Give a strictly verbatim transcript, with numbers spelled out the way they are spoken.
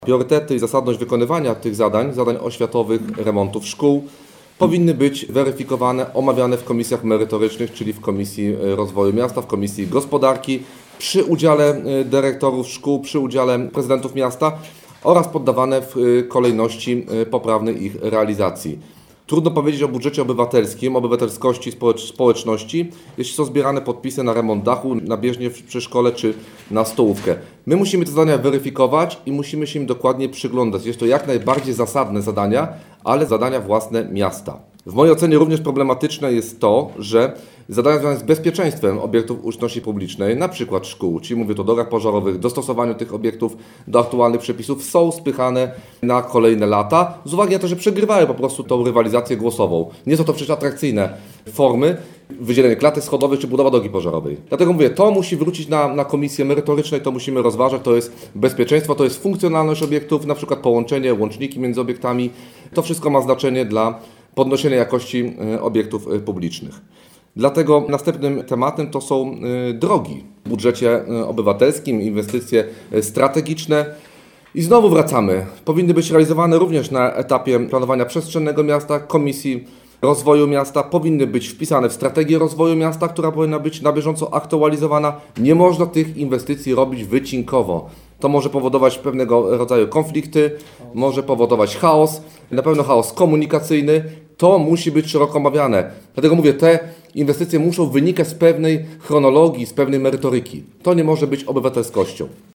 Priorytety i zasadność wykonywania tych zadań, zadań oświatowych, remontów szkół, powinny być weryfikowane, omawiane w komisjach merytorycznych, czyli w Komisji Rozwoju Miasta, w Komisji Gospodarki, przy udziale dyrektorów szkół, przy udziale prezydentów miasta oraz poddawane w kolejności poprawnej ich realizacji. Trudno powiedzieć o budżecie obywatelskim, obywatelskości społeczności, jeśli są zbierane podpisy na remont dachu, na bieżnię w przedszkole czy na stołówkę. My musimy te zadania weryfikować i musimy się im dokładnie przyglądać. Jest to jak najbardziej zasadne zadania, ale zadania własne miasta. W mojej ocenie również problematyczne jest to, że zadania związane z bezpieczeństwem obiektów użyteczności publicznej, na przykład szkół, czyli mówię tu o drogach pożarowych, dostosowaniu tych obiektów do aktualnych przepisów, są spychane na kolejne lata, z uwagi na to, że przegrywają po prostu tą rywalizację głosową. Nie są to przecież atrakcyjne formy, wydzielenie klatek schodowych czy budowa drogi pożarowej. Dlatego mówię, to musi wrócić na, na komisję merytoryczną i to musimy rozważać, to jest bezpieczeństwo, to jest funkcjonalność obiektów, na przykład połączenie, łączniki między obiektami. To wszystko ma znaczenie dla podnoszenia jakości obiektów publicznych. Dlatego następnym tematem to są drogi. W budżecie obywatelskim inwestycje strategiczne. I znowu wracamy. Powinny być realizowane również na etapie planowania przestrzennego miasta, Komisji Rozwoju Miasta. Powinny być wpisane w strategię rozwoju miasta, która powinna być na bieżąco aktualizowana. Nie można tych inwestycji robić wycinkowo. To może powodować pewnego rodzaju konflikty, może powodować chaos, na pewno chaos komunikacyjny. To musi być szeroko omawiane. Dlatego mówię, te inwestycje muszą wynikać z pewnej chronologii, z pewnej merytoryki. To nie może być obywatelskością.